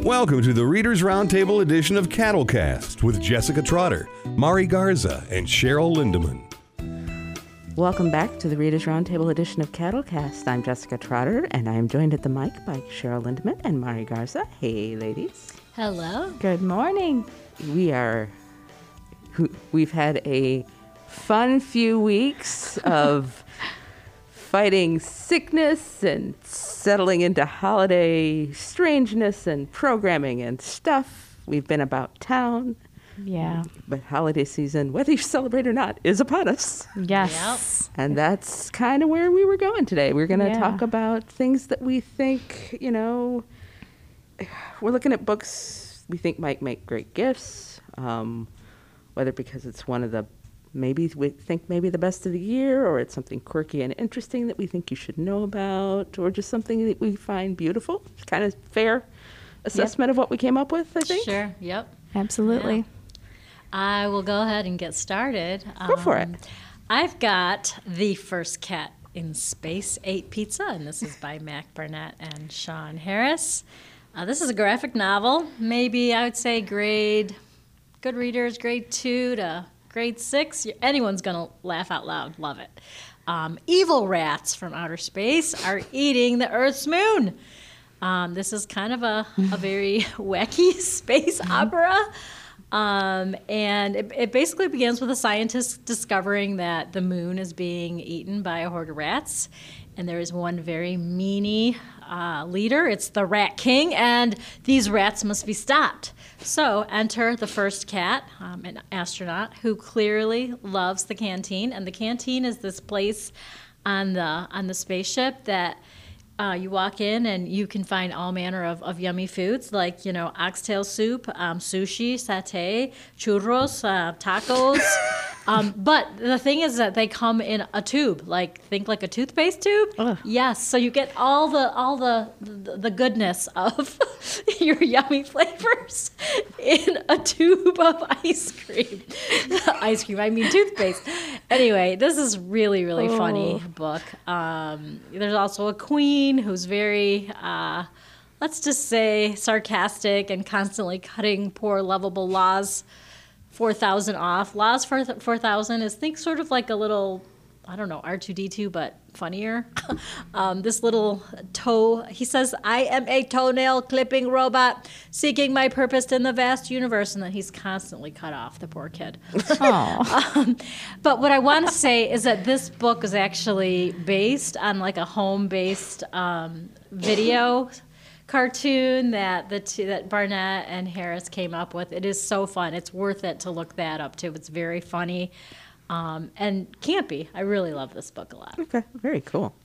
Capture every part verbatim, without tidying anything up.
Welcome to the Reader's Roundtable edition of Cattlecast with Jessica Trotter, Mari Garza, and Cheryl Lindemann. Welcome back to the Reader's Roundtable edition of Cattlecast. I'm Jessica Trotter, and I'm joined at the mic by Cheryl Lindemann and Mari Garza. Hey, ladies. Hello. Good morning. We are, we've had a fun few weeks of fighting sickness and settling into holiday strangeness and programming and stuff. We've been about town. Yeah. But holiday season, whether you celebrate or not, is upon us. Yes. Yep. And that's kind of where we were going today. We're going to Yeah. talk about things that we think, you know, we're looking at books we think might make great gifts, um, whether because it's one of the, maybe we think maybe the best of the year, or it's something quirky and interesting that we think you should know about, or just something that we find beautiful. It's kind of fair assessment of what we came up with, I think. Sure. Yep. Absolutely. Yeah. I will go ahead and get started. Go for it. I've got The First Cat in Space Ate Pizza, and this is by Mac Barnett and Sean Harris. Uh, this is a graphic novel, maybe I would say grade, good readers, grade two to grade six. Anyone's going to laugh out loud. Love it. Um, evil rats from outer space are eating the Earth's moon. Um, this is kind of a, a very wacky space opera. Um, and it, it basically begins with a scientist discovering that the moon is being eaten by a horde of rats. And there is one very meanie uh, leader. It's the Rat King, and these rats must be stopped. So enter the first cat, um, an astronaut who clearly loves the canteen. And the canteen is this place on the on the spaceship that Uh, you walk in and you can find all manner of, of yummy foods like, you know, oxtail soup, um, sushi, satay, churros, uh, tacos. um, but the thing is that they come in a tube, like think like a toothpaste tube. Ugh. Yes, so you get all the all the the, the goodness of your yummy flavors in a tube of ice cream. Ice cream, I mean toothpaste. Anyway, this is really really Oh. funny book. Um, there's also a queen who's very, uh, let's just say, sarcastic and constantly cutting poor lovable Laz four thousand off. Laz four thousand is, think sort of like a little, I don't know, R two D two, but funnier. um, this little toe, he says, I am a toenail clipping robot seeking my purpose in the vast universe. And then he's constantly cut off, the poor kid. um, but what I want to say is that this book is actually based on like a home-based um, video cartoon that the two, that Barnett and Harris came up with. It is so fun. It's worth it to look that up too. It's very funny. Um, and campy. I really love this book a lot. Okay, very cool.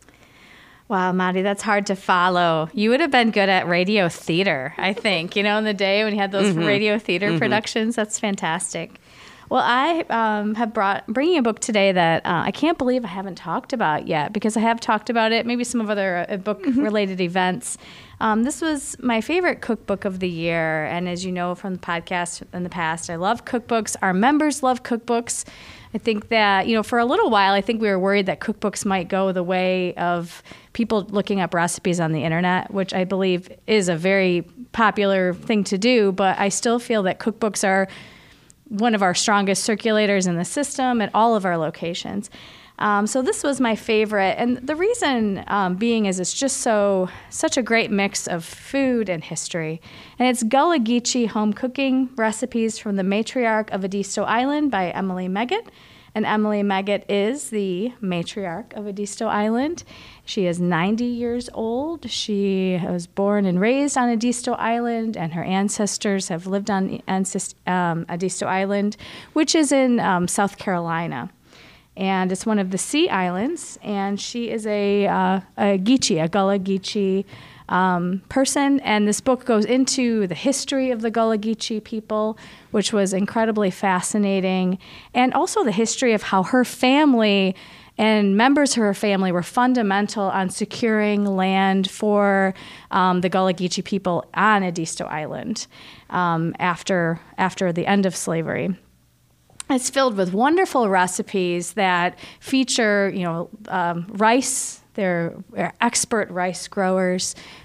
Wow, Maddie, that's hard to follow. You would have been good at radio theater, I think, you know, in the day when you had those Mm-hmm. radio theater mm-hmm. productions. That's fantastic. Well, I um, have brought bringing a book today that uh, I can't believe I haven't talked about yet, because I have talked about it, maybe some of other uh, book-related mm-hmm. events. Um, this was my favorite cookbook of the year, and as you know from the podcast in the past, I love cookbooks. Our members love cookbooks. I think that, you know, for a little while, I think we were worried that cookbooks might go the way of people looking up recipes on the internet, which I believe is a very popular thing to do, but I still feel that cookbooks are one of our strongest circulators in the system at all of our locations. Um, so this was my favorite, and the reason um, being is it's just so such a great mix of food and history. And it's Gullah Geechee Home Cooking Recipes from the Matriarch of Edisto Island by Emily Meggitt. And Emily Meggitt is the matriarch of Edisto Island. She is ninety years old. She was born and raised on Edisto Island, and her ancestors have lived on um, Edisto Island, which is in um, South Carolina. And it's one of the Sea Islands, and she is a, uh, a Geechee, a Gullah Geechee um, person. And this book goes into the history of the Gullah Geechee people, which was incredibly fascinating, and also the history of how her family and members of her family were fundamental on securing land for um, the Gullah Geechee people on Edisto Island um, after after the end of slavery. It's filled with wonderful recipes that feature, you know, um, rice. They're, they're expert rice growers.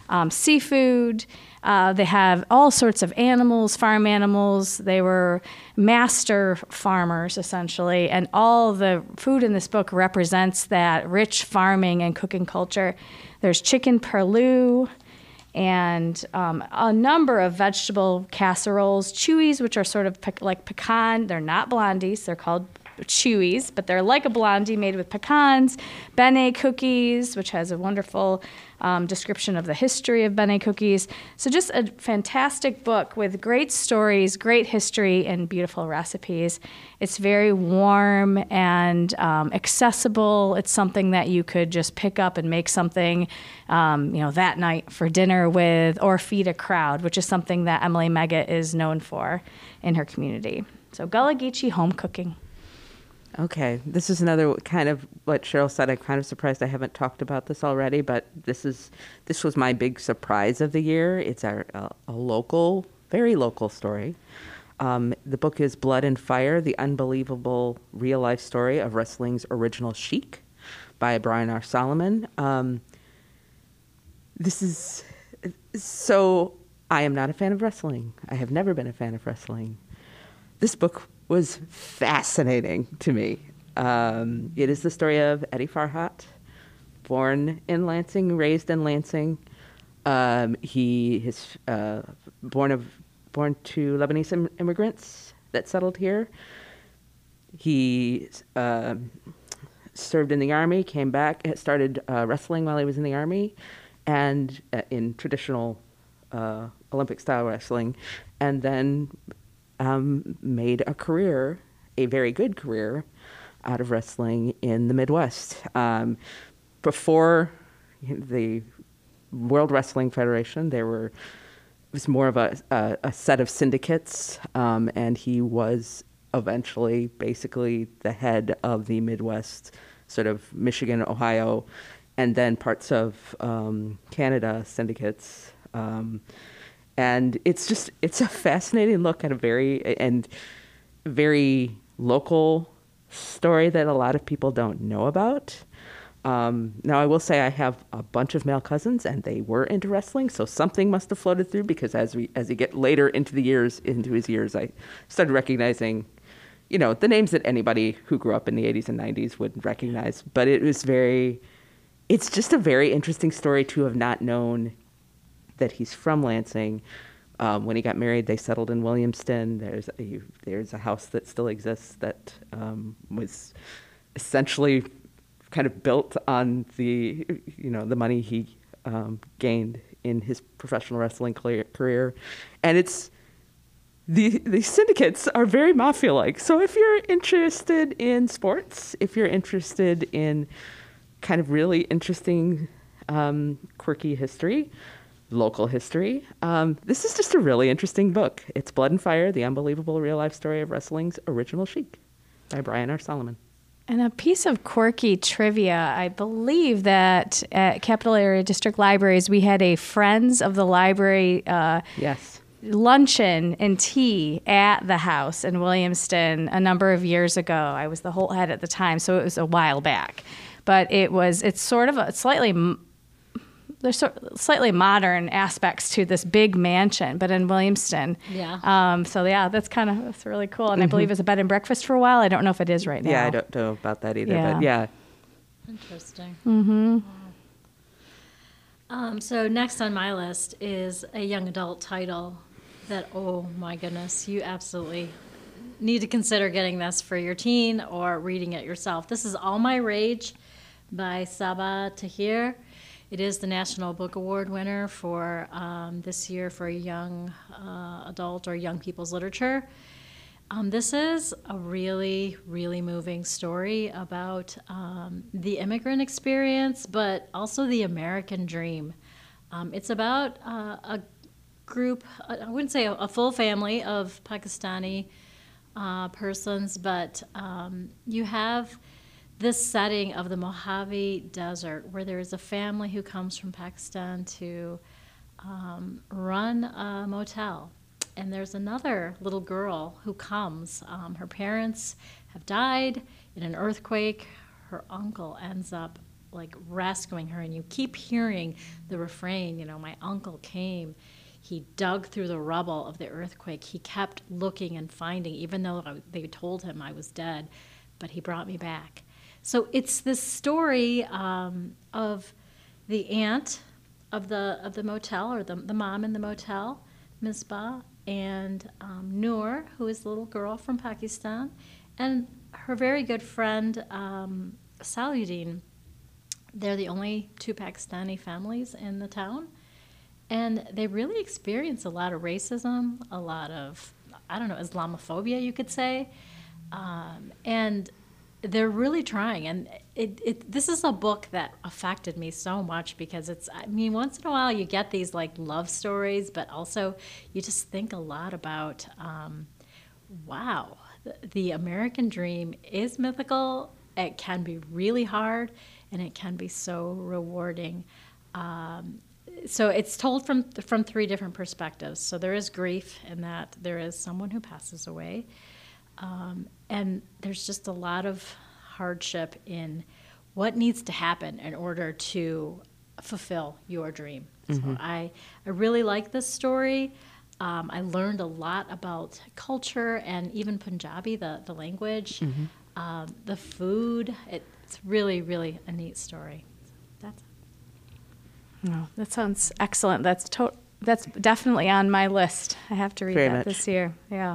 um, seafood. Uh, they have all sorts of animals, farm animals. They were master farmers, essentially, and all the food in this book represents that rich farming and cooking culture. There's chicken perlou and um, a number of vegetable casseroles, chewies, which are sort of pe- like pecan. They're not blondies. They're called chewies, but they're like a blondie made with pecans, bene cookies, which has a wonderful um, description of the history of bene cookies. So just a fantastic book with great stories, great history, and beautiful recipes. It's very warm and um, accessible. It's something that you could just pick up and make something, um, you know, that night for dinner with, or feed a crowd, which is something that Emily Megget is known for in her community. So Gullah Geechee home cooking. Okay, this is another kind of what Cheryl said. I'm kind of surprised I haven't talked about this already, but this is this was my big surprise of the year. It's a, a, a local, very local story. Um, the book is Blood and Fire: The Unbelievable Real Life Story of Wrestling's Original Sheik by Brian R. Solomon. Um, this is so. I am not a fan of wrestling. I have never been a fan of wrestling. This book was fascinating to me. Um, it is the story of Eddie Farhat, born in Lansing, raised in Lansing. Um, he is uh, born of born to Lebanese im- immigrants that settled here. He uh, served in the army, came back, started uh, wrestling while he was in the army, and uh, in traditional uh, Olympic-style wrestling, and then Um, made a career, a very good career, out of wrestling in the Midwest. Um, before the World Wrestling Federation, there were it was more of a, a, a set of syndicates, um, and he was eventually basically the head of the Midwest, sort of Michigan, Ohio, and then parts of um, Canada syndicates. Um, And it's just, it's a fascinating look at a very, and very local story that a lot of people don't know about. Um, now, I will say I have a bunch of male cousins, and they were into wrestling, so something must have floated through, because as we, as you get later into the years, into his years, I started recognizing, you know, the names that anybody who grew up in the eighties and nineties would recognize. But it was very, it's just a very interesting story to have not known that he's from Lansing. Um, when he got married, they settled in Williamston. There's a, there's a house that still exists that um, was essentially kind of built on the, you know, the money he um, gained in his professional wrestling career. And it's, the, the syndicates are very mafia-like. So if you're interested in sports, if you're interested in kind of really interesting, um, quirky history, local history, um, this is just a really interesting book. It's Blood and Fire: The Unbelievable Real Life Story of Wrestling's Original Sheik by Brian R. Solomon. And a piece of quirky trivia, I believe that at Capital Area District Libraries, we had a Friends of the Library uh, Yes. luncheon and tea at the house in Williamston a number of years ago. I was the whole head at the time, so it was a while back. But it was, it's sort of a slightly... There's sort slightly modern aspects to this big mansion, but in Williamston. Yeah. Um, so yeah, that's kind of that's really cool. And mm-hmm. I believe it was a bed and breakfast for a while. I don't know if it is right now. Yeah, I don't know about that either. Yeah. But yeah. Interesting. Mm-hmm. Um, so next on my list is a young adult title that, oh my goodness, you absolutely need to consider getting this for your teen or reading it yourself. This is All My Rage by Sabaa Tahir. It is the National Book Award winner for um, this year for young uh, adult or young people's literature. Um, this is a really, really moving story about um, the immigrant experience, but also the American dream. Um, it's about uh, a group, I wouldn't say a, a full family of Pakistani uh, persons, but um, you have this setting of the Mojave Desert, where there is a family who comes from Pakistan to um, run a motel. And there's another little girl who comes. Um, her parents have died in an earthquake. Her uncle ends up like rescuing her, and you keep hearing the refrain, you know, my uncle came, he dug through the rubble of the earthquake, he kept looking and finding, even though I, they told him I was dead, but he brought me back. So it's this story um, of the aunt of the of the motel, or the, the mom in the motel, Misbah, and um, Noor, who is the little girl from Pakistan, and her very good friend, um, Saluddin. They're the only two Pakistani families in the town, and they really experience a lot of racism, a lot of, I don't know, Islamophobia, you could say, um, and they're really trying. And it, it this is a book that affected me so much, because it's, I mean, once in a while you get these like love stories, but also you just think a lot about, um, wow, the, the American dream is mythical. It can be really hard, and it can be so rewarding. Um, so it's told from from three different perspectives. So there is grief in that there is someone who passes away. Um, and there's just a lot of hardship in what needs to happen in order to fulfill your dream. Mm-hmm. So I, I really like this story. Um, I learned a lot about culture and even Punjabi, the, the language, mm-hmm. um, the food. It, it's really, really a neat story. That's No, that sounds excellent. That's to- That's definitely on my list. I have to read Very that much. this year. Yeah.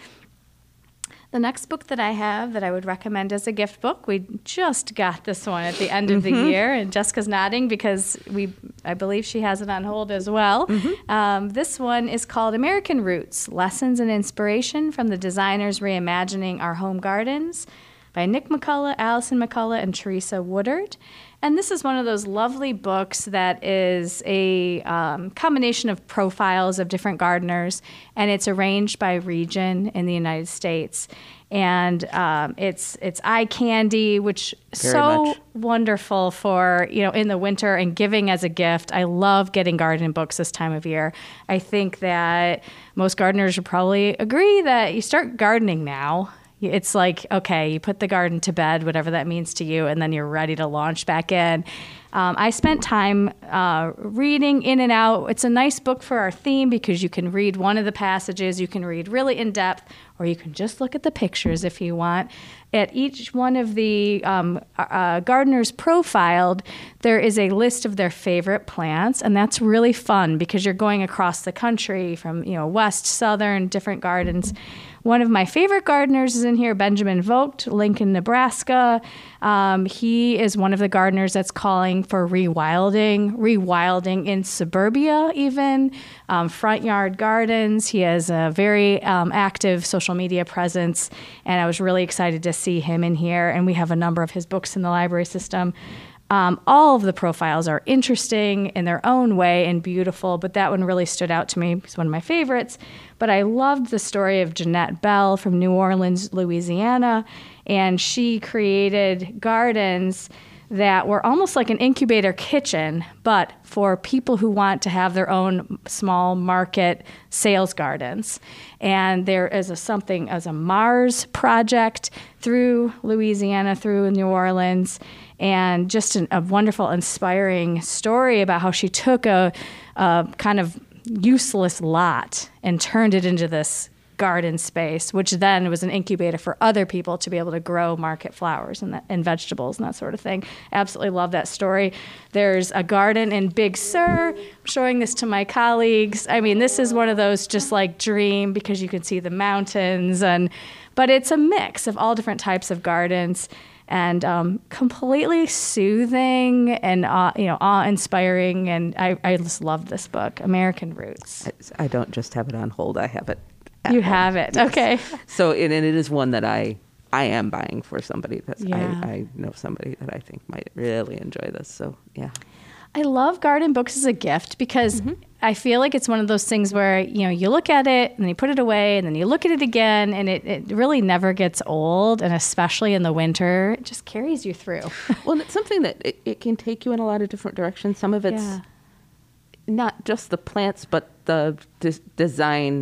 The next book that I have that I would recommend as a gift book, we just got this one at the end of Mm-hmm. the year, and Jessica's nodding because we, I believe she has it on hold as well. Mm-hmm. Um, this one is called American Roots, Lessons and Inspiration from the Designers Reimagining Our Home Gardens by Nick McCullough, Allison McCullough, and Teresa Woodard. And this is one of those lovely books that is a um, combination of profiles of different gardeners, and it's arranged by region in the United States. And um, it's it's eye candy, which Very so much. wonderful for, you know, in the winter and giving as a gift. I love getting garden books this time of year. I think that most gardeners would probably agree that you start gardening now. It's like, okay, you put the garden to bed, whatever that means to you, and then you're ready to launch back in. Um, I spent time uh, reading in and out. It's a nice book for our theme because you can read one of the passages, you can read really in depth, or you can just look at the pictures if you want. At each one of the um, uh, gardeners profiled, there is a list of their favorite plants, and that's really fun because you're going across the country from, you know, west, southern, different gardens. One of my favorite gardeners is in here, Benjamin Vogt, Lincoln, Nebraska. Um, he is one of the gardeners that's calling for rewilding, rewilding in suburbia even, um, front yard gardens. He has a very um, active social media presence, and I was really excited to see him in here. And we have a number of his books in the library system. Um, all of the profiles are interesting in their own way and beautiful, but that one really stood out to me. It's one of my favorites. But I loved the story of Jeanette Bell from New Orleans, Louisiana, and she created gardens that were almost like an incubator kitchen, but for people who want to have their own small market sales gardens. And there is a something as a Mars project through Louisiana, through New Orleans, and just an, a wonderful, inspiring story about how she took a, a kind of useless lot and turned it into this garden space, which then was an incubator for other people to be able to grow market flowers and, that, and vegetables and that sort of thing. Absolutely love that story. There's a garden in Big Sur. I'm showing this to my colleagues. I mean, this is one of those just like dream because you can see the mountains, and but it's a mix of all different types of gardens. And um, completely soothing and uh, you know awe-inspiring, and I, I just love this book, American Roots. I don't just have it on hold; I have it. at You home. have it, Yes. okay. So, and it is one that I I am buying for somebody that Yeah. I, I know somebody that I think might really enjoy this. So, yeah. I love garden books as a gift because Mm-hmm. I feel like it's one of those things where, you know, you look at it and then you put it away and then you look at it again, and it, it really never gets old, and especially in the winter, it just carries you through. Well, it's something that it, it can take you in a lot of different directions. Some of it's Yeah. not just the plants, but the des- design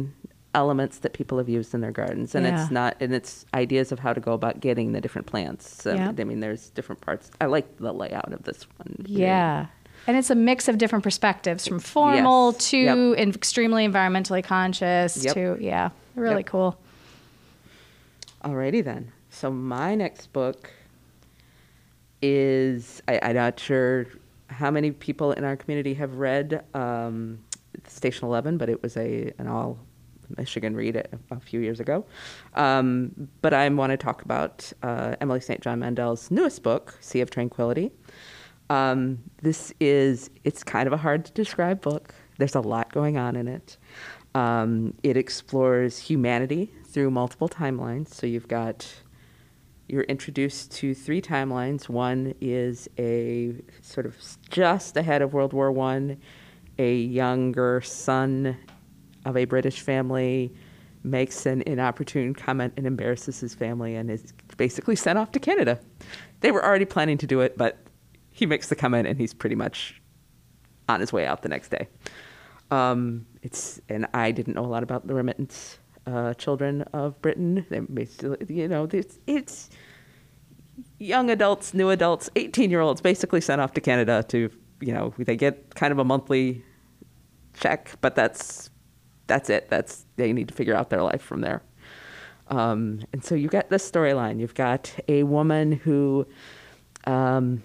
elements that people have used in their gardens, and Yeah. it's not, and it's ideas of how to go about getting the different plants. So, Yeah. I mean, there's different parts. I like the layout of this one. Yeah. And it's a mix of different perspectives, from formal Yes. to Yep. in- extremely environmentally conscious Yep. to, yeah, really Yep. cool. Alrighty then. So my next book is, I, I'm not sure how many people in our community have read um, Station Eleven, but it was a an all Michigan read a, a few years ago. Um, but I want to talk about uh, Emily Saint John Mandel's newest book, Sea of Tranquility. Um, this is, it's kind of a hard to describe book. There's a lot going on in it. Um, it explores humanity through multiple timelines. So you've got, you're introduced to three timelines. One is a sort of just ahead of World War One, a younger son of a British family makes an inopportune comment and embarrasses his family and is basically sent off to Canada. They were already planning to do it, but he makes the comment and he's pretty much on his way out the next day. Um, it's and I didn't know a lot about the remittance uh, children of Britain. They basically, you know, it's, it's young adults, new adults, eighteen-year-olds basically sent off to Canada to, you know, they get kind of a monthly check, but that's that's it. That's they need to figure out their life from there. Um, and so you get this storyline. You've got a woman who, um,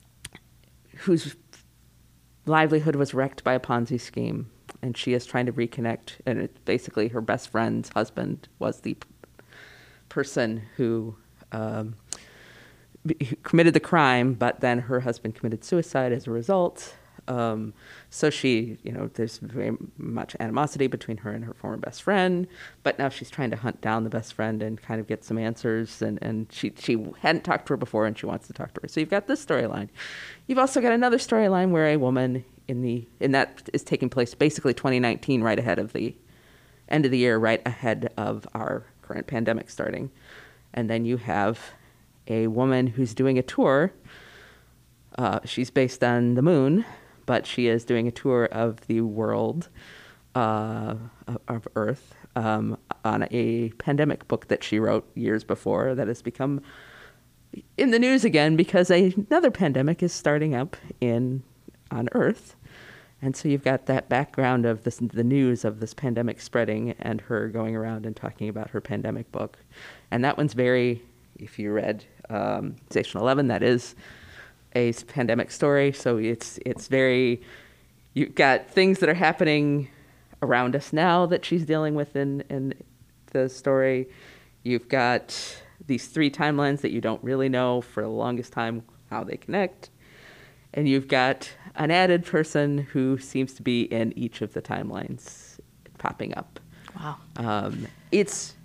whose livelihood was wrecked by a Ponzi scheme, and she is trying to reconnect. And it, basically, her best friend's husband was the p- person who, um, b- who committed the crime, but then her husband committed suicide as a result. Um, so she, you know, there's very much animosity between her and her former best friend, but now she's trying to hunt down the best friend and kind of get some answers. And, and she, she hadn't talked to her before and she wants to talk to her. So you've got this storyline. You've also got another storyline where a woman in the, and that is taking place basically twenty nineteen, right ahead of the end of the year, right ahead of our current pandemic starting. And then you have a woman who's doing a tour. Uh, she's based on the moon, but she is doing a tour of the world, uh, of Earth, um, on a pandemic book that she wrote years before that has become in the news again because a, another pandemic is starting up in on Earth. And so you've got that background of this, the news of this pandemic spreading and her going around and talking about her pandemic book. And that one's very, if you read um, Station Eleven, that is a pandemic story, so it's it's very, you've got things that are happening around us now that she's dealing with in, in the story. You've got these three timelines that you don't really know for the longest time how they connect. And you've got an added person who seems to be in each of the timelines popping up. Wow. Um, it's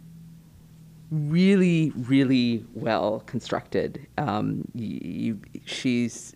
really, really well constructed. Um, you, she's,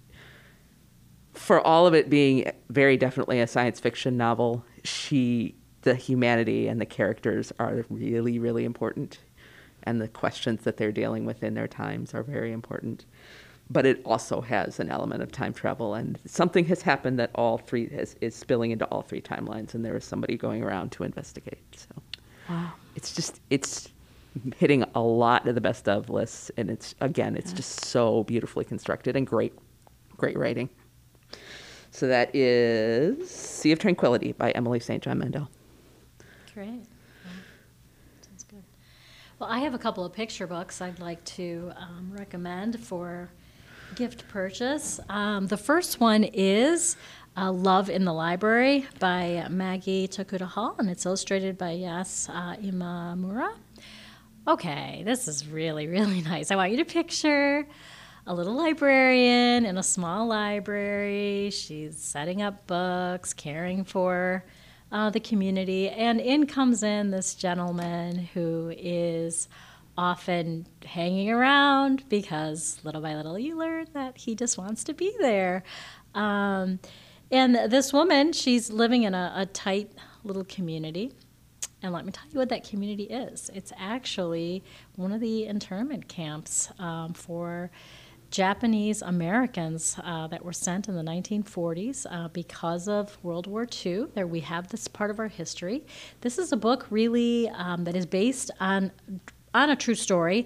for all of it being very definitely a science fiction novel, she, the humanity and the characters are really, really important. And the questions that they're dealing with in their times are very important. But it also has an element of time travel, and something has happened that all three is, is spilling into all three timelines, and there is somebody going around to investigate. So Wow. it's just, it's hitting a lot of the best of lists, and it's, again, it's just so beautifully constructed and great, great writing. So that is Sea of Tranquility by Emily Saint John Mandel. Great. Well, sounds good. Well, I have a couple of picture books I'd like to um, recommend for gift purchase. Um, the first one is uh, Love in the Library by Maggie Tokuda Hall, and it's illustrated by Yas uh, Imamura. Okay, this is really, really nice. I want you to picture a little librarian in a small library. She's setting up books, caring for uh, the community, and in comes in this gentleman who is often hanging around because little by little you learn that he just wants to be there. Um, and this woman, she's living in a, a tight little community. And let me tell you what that community is. It's actually one of the internment camps um, for Japanese Americans uh, that were sent in the nineteen forties uh, because of World War Two. There we have this part of our history. This is a book really um, that is based on on a true story.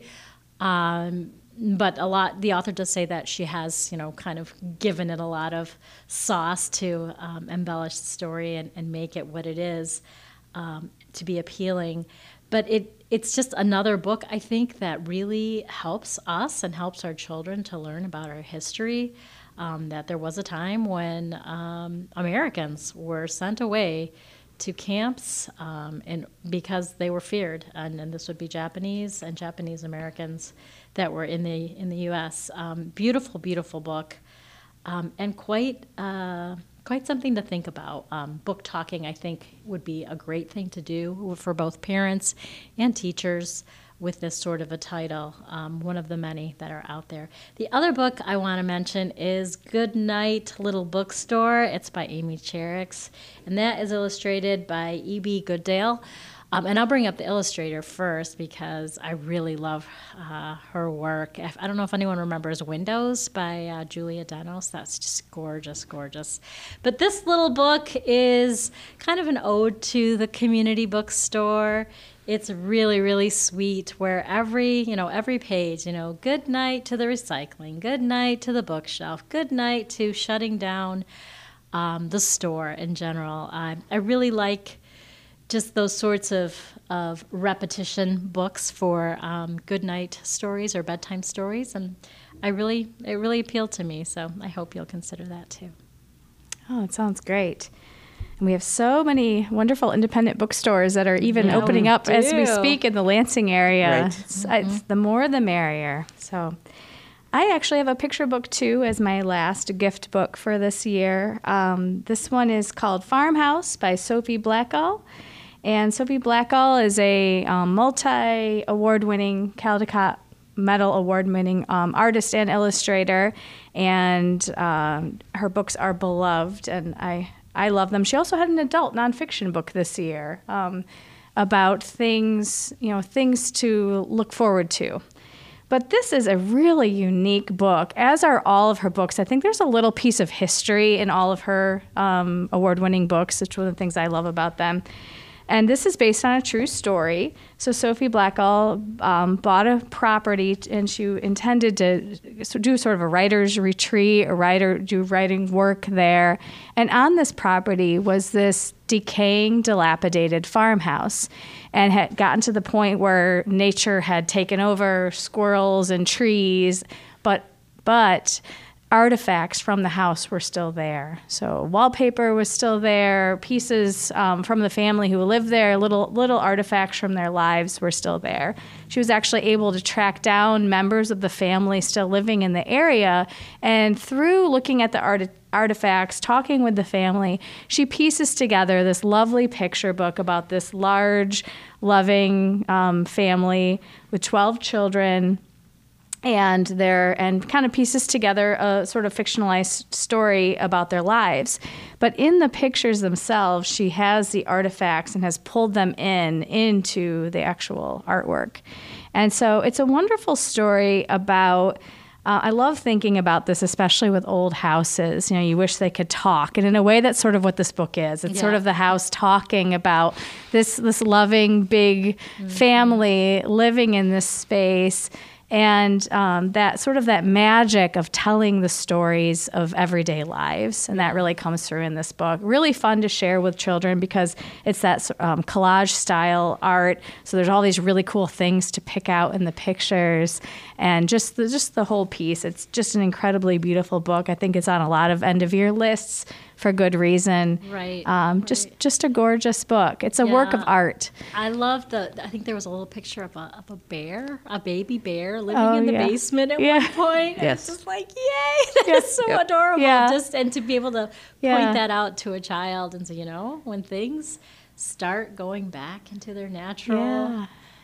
Um, But a lot, the author does say that she has, you know, kind of given it a lot of sauce to um, embellish the story and, and make it what it is, um, to be appealing. But it it's just another book, I think, that really helps us and helps our children to learn about our history, um, that there was a time when um, Americans were sent away to camps um, and because they were feared, and, and this would be Japanese and Japanese Americans that were in the in the U S Um, beautiful, beautiful book, um, and quite uh, quite something to think about. Um, book talking, I think, would be a great thing to do for both parents and teachers with this sort of a title, um, one of the many that are out there. The other book I want to mention is Good Night Little Bookstore. It's by Amy Cherrix, and that is illustrated by E B Goodale. Um, and I'll bring up the illustrator first because I really love uh, her work. I don't know if anyone remembers Windows by uh, Julia Denos. That's just gorgeous, gorgeous. But this little book is kind of an ode to the community bookstore. It's really, really sweet where every, you know, every page, you know, good night to the recycling, good night to the bookshelf, good night to shutting down um, the store in general. Uh, I really like just those sorts of, of repetition books for um, good night stories or bedtime stories, and I really it really appealed to me. So I hope you'll consider that too. Oh, it sounds great. And we have so many wonderful independent bookstores that are even Yeah, opening we up as we do. speak in the Lansing area. Right. It's, it's the more the merrier. So I actually have a picture book too as my last gift book for this year. Um, this one is called Farmhouse by Sophie Blackall. And Sophie Blackall is a um, multi-award-winning Caldecott Medal award-winning um, artist and illustrator, and um, her books are beloved, and I, I love them. She also had an adult nonfiction book this year um, about things, you know, things to look forward to. But this is a really unique book, as are all of her books. I think there's a little piece of history in all of her um, award-winning books. It's one of the things I love about them. And this is based on a true story. So Sophie Blackall um, bought a property, and she intended to do sort of a writer's retreat, a writer do writing work there. And on this property was this decaying, dilapidated farmhouse, and had gotten to the point where nature had taken over, squirrels and trees, but but. artifacts from the house were still there. So wallpaper was still there, pieces um, from the family who lived there, little little artifacts from their lives were still there. She was actually able to track down members of the family still living in the area, and through looking at the art artifacts, talking with the family, she pieces together this lovely picture book about this large, loving um, family with twelve children, and their and kind of pieces together a sort of fictionalized story about their lives. But in the pictures themselves, she has the artifacts and has pulled them in into the actual artwork. And so it's a wonderful story about, uh, I love thinking about this, especially with old houses. You know, you wish they could talk. And in a way, that's sort of what this book is. It's Yeah. sort of the house talking about this, this loving, big mm-hmm. family living in this space. And um, that sort of that magic of telling the stories of everyday lives. And that really comes through in this book. Really fun to share with children because it's that um, collage style art. So there's all these really cool things to pick out in the pictures. And just the, just the whole piece. It's just an incredibly beautiful book. I think it's on a lot of end of year lists for good reason. Right. Um, right. Just just a gorgeous book. It's a yeah. work of art. I love the, I think there was a little picture of a, of a bear, a baby bear living oh, in the yeah. basement at yeah. one point. Yes. It's just like, yay, that's so Yep. adorable. Yeah. Just and to be able to Yeah. point that out to a child and say, you know, when things start going back into their natural Yeah.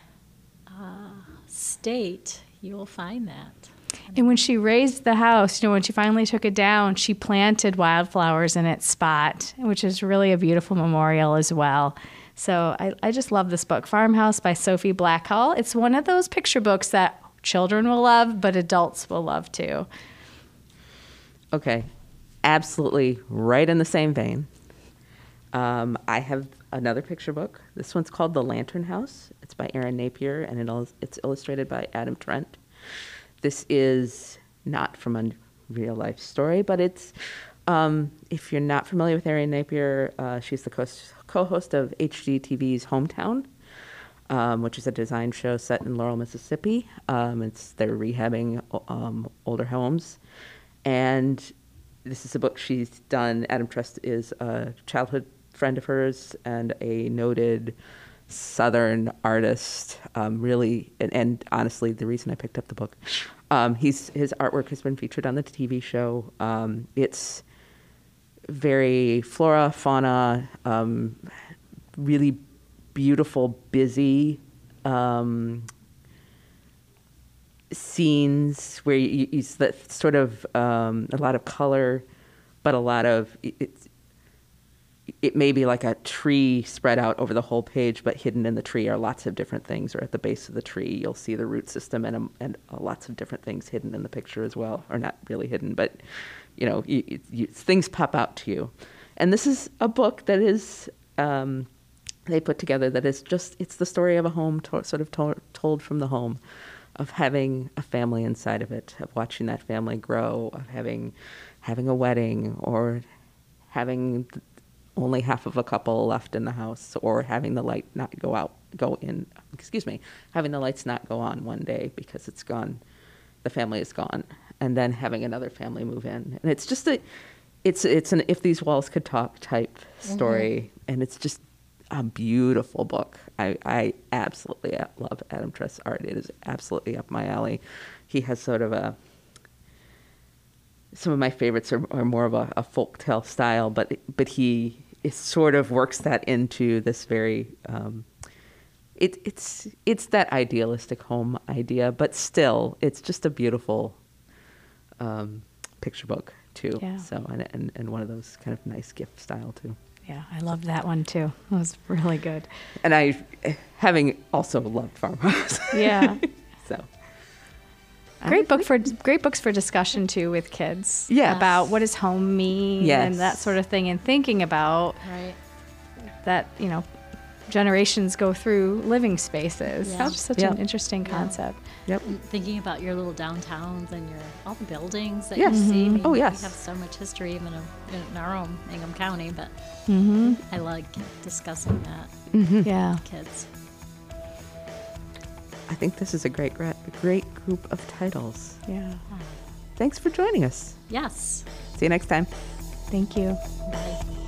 uh, state, you will find that. And when she raised the house, you know, when she finally took it down, she planted wildflowers in its spot, which is really a beautiful memorial as well. So I, I just love this book, Farmhouse by Sophie Blackall. It's one of those picture books that children will love, but adults will love too. Okay, absolutely right in the same vein. Um, I have another picture book. This one's called The Lantern House. It's by Erin Napier, and it il- it's illustrated by Adam Trent. This is not from a real life story, but it's, um, if you're not familiar with Erin Napier, uh, she's the co- co-host of H G T V's Hometown, um, which is a design show set in Laurel, Mississippi. Um, it's they're rehabbing um, older homes. And this is a book she's done. Adam Trent is a childhood friend of hers and a noted Southern artist. Um, really, and, and honestly, the reason I picked up the book, um, he's his artwork has been featured on the T V show. Um, it's very flora, fauna, um, really beautiful, busy. Um, scenes where you, you that sort of um, a lot of color, but a lot of it's it may be like a tree spread out over the whole page, but hidden in the tree are lots of different things. Or at the base of the tree, you'll see the root system and, um, and uh, lots of different things hidden in the picture as well, or not really hidden, but you know, you, you, things pop out to you. And this is a book that is um, they put together that is just it's the story of a home to, sort of to, told from the home. Of having a family inside of it, of watching that family grow, of having having a wedding, or having only half of a couple left in the house, or having the light not go out, go in, excuse me, having the lights not go on one day because it's gone, the family is gone, and then having another family move in. And it's just a, it's it's an If These Walls Could Talk type story, mm-hmm. and it's just a beautiful book. I, I absolutely love Adam Trent's art. It is absolutely up my alley. He has sort of a, some of my favorites are, are more of a, a folktale style, but but he is sort of works that into this very, um, it, it's it's that idealistic home idea, but still, it's just a beautiful um, picture book too. Yeah. So and, and and one of those kind of nice gift style too. Yeah, I loved that one too. It was really good. And I, having also loved Farmhouse. Yeah. So. Great book for great books for discussion too with kids. Yes. About what does home mean Yes. and that sort of thing, and thinking about Right. that, you know, generations go through living spaces. Yeah. That's such Yeah. an interesting concept. Yep. And thinking about your little downtowns and your all the buildings that Yes. you see. I mean, Oh, yes. We have so much history even in, in our own Ingham County, but Mm-hmm. I like discussing that Yeah. with kids. I think this is a great, gra- great group of titles. Yeah. Thanks for joining us. Yes. See you next time. Thank you. Bye.